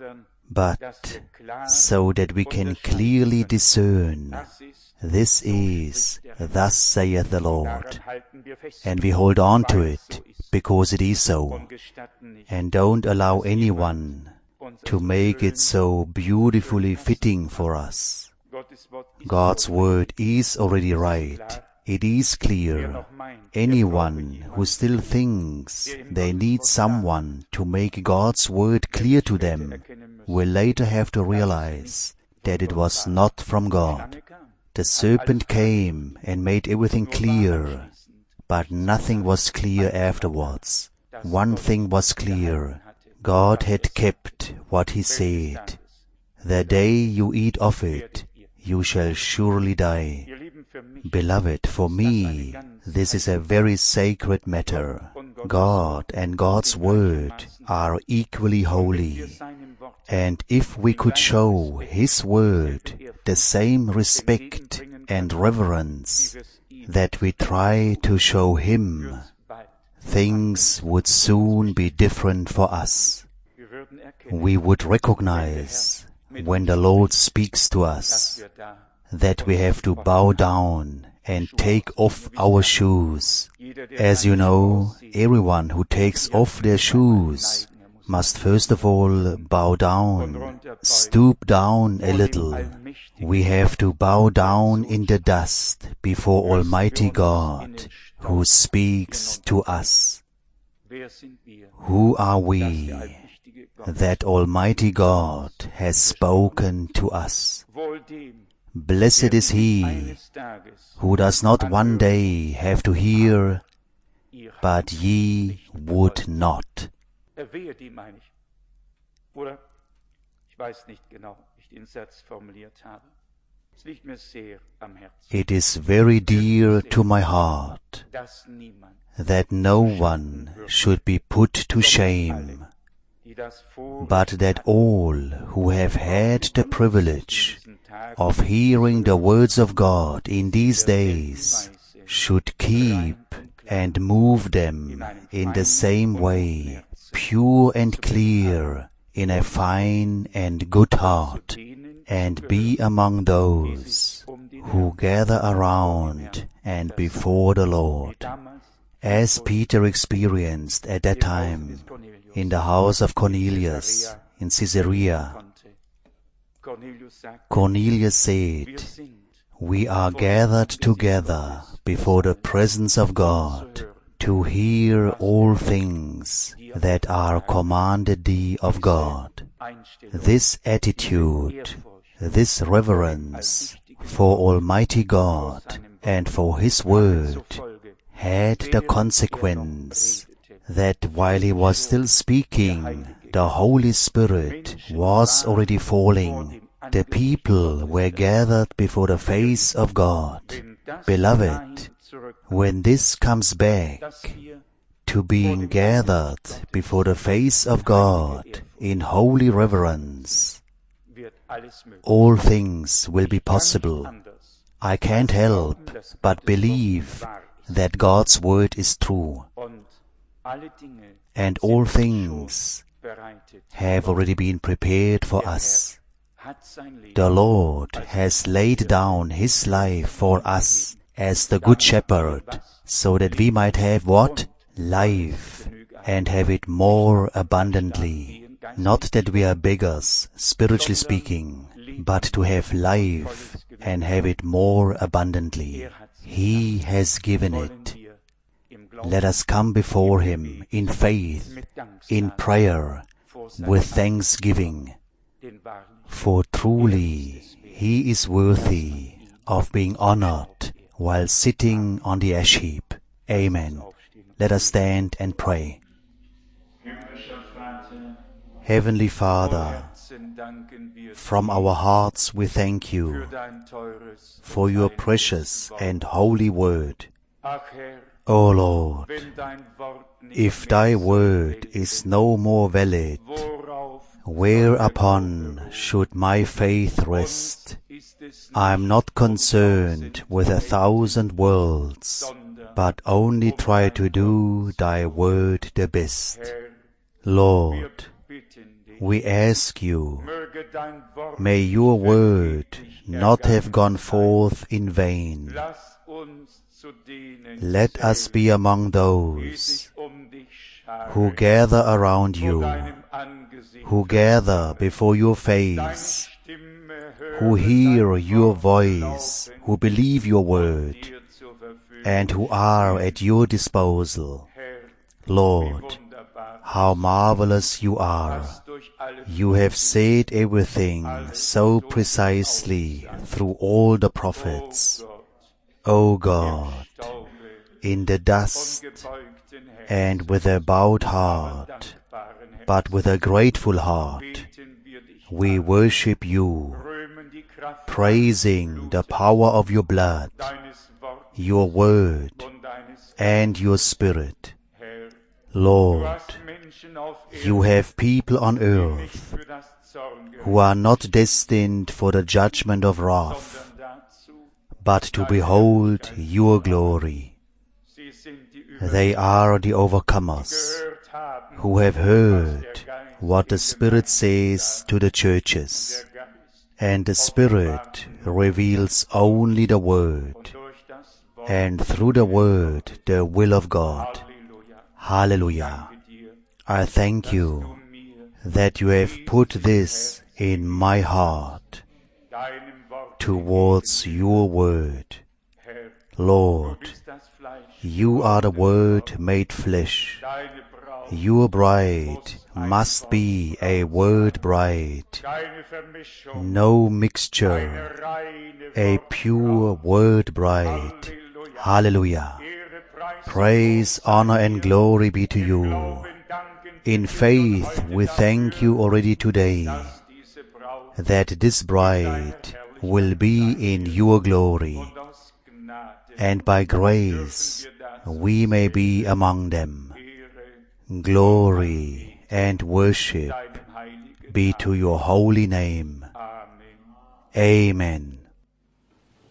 A: but so that we can clearly discern, this is, thus saith the Lord, and we hold on to it because it is so, and don't allow anyone to make it so beautifully fitting for us. God's word is already right. It is clear. Anyone who still thinks they need someone to make God's word clear to them will later have to realize that it was not from God. The serpent came and made everything clear, but nothing was clear afterwards. One thing was clear. God had kept what He said. The day you eat of it, you shall surely die. Beloved, for me, this is a very sacred matter. God and God's word are equally holy. And if we could show His word the same respect and reverence that we try to show Him, things would soon be different for us. We would recognize, when the Lord speaks to us, that we have to bow down and take off our shoes. As you know, everyone who takes off their shoes must first of all bow down, stoop down a little. We have to bow down in the dust before Almighty God, who speaks to us. Who are we that Almighty God has spoken to us? Blessed is he who does not one day have to hear, but ye would not.
B: Wehe die, meine ich. Oder, ich weiß nicht genau, wie ich den Satz formuliert habe. Es liegt mir sehr am Herzen.
A: It is very dear to my heart
B: Dass niemand,
A: that no one should be put to shame,
B: die das Vorrecht
A: but that all who have had the privilege of hearing the words of God in these days should keep and move them in the same way, pure and clear, in a fine and good heart, and be among those who gather around and before the Lord, as Peter experienced at that time in the house of Cornelius in Caesarea. Cornelius said, "We are gathered together before the presence of God to hear all things that are commanded thee of God." This attitude, this reverence for Almighty God and for His Word had the consequence that while he was still speaking, the Holy Spirit was already falling. The people were gathered before the face of God. Beloved, when this comes back to being gathered before the face of God in holy reverence, all things will be possible. I can't help but believe that God's word is true, and all things have already been prepared for us. The Lord has laid down His life for us as the Good Shepherd, so that we might have what? Life, and have it more abundantly. Not that we are beggars, spiritually speaking, but to have life and have it more abundantly. He has given it. let us come before Him in faith, in prayer, with thanksgiving, for truly He is worthy of being honored while sitting on the ash heap. Amen. Let us stand and pray. Heavenly Father, from our hearts we thank You for Your precious and holy word. O Lord, if Thy word is no more valid, whereupon should my faith rest? I am not concerned with a thousand worlds, but only try to do Thy word the best. Lord, we ask You, may Your word not have gone forth in vain. Let us be among those who gather around You, who gather before Your face, who hear Your voice, who believe Your word, and who are at Your disposal. Lord, how marvelous You are! You have said everything so precisely through all the prophets. O God, in the dust and with a bowed heart, but with a grateful heart, we worship You, praising the power of Your blood, Your word, and Your Spirit. Lord, You have people on earth who are not destined for the judgment of wrath, but to behold Your glory. They are the overcomers who have heard what the Spirit says to the churches, and the Spirit reveals only the Word, and through the Word the will of God. Hallelujah! I thank You that You have put this in my heart towards Your word. Lord, You are the Word made flesh. Your bride must be a word bride, no mixture, a pure word bride. Hallelujah! Praise, honor, and glory be to You. In faith we thank You already today that this bride will be in Your glory, and by grace we may be among them. Glory and worship be to Your holy name. Amen.